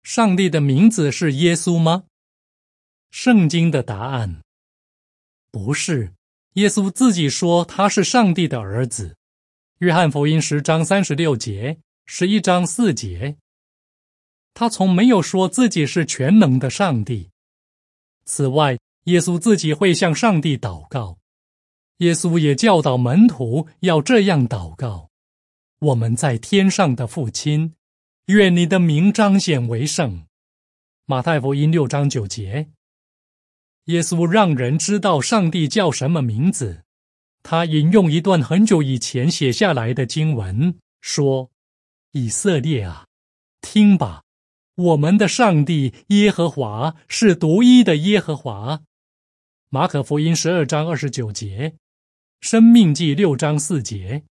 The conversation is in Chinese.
上帝的名字是耶稣吗？圣经的答案不是。耶稣自己说他是上帝的儿子。约翰福音10章36节，11章4节。他从没有说自己是全能的上帝。此外，耶稣自己会向上帝祷告。耶稣也教导门徒要这样祷告：我们在天上的父亲，愿你的名彰显为圣。马太福音6章9节。耶稣让人知道上帝叫什么名字。他引用一段很久以前写下来的经文，说：以色列啊，听吧，我们的上帝耶和华是独一的耶和华。马可福音12章29节，申命记6章4节。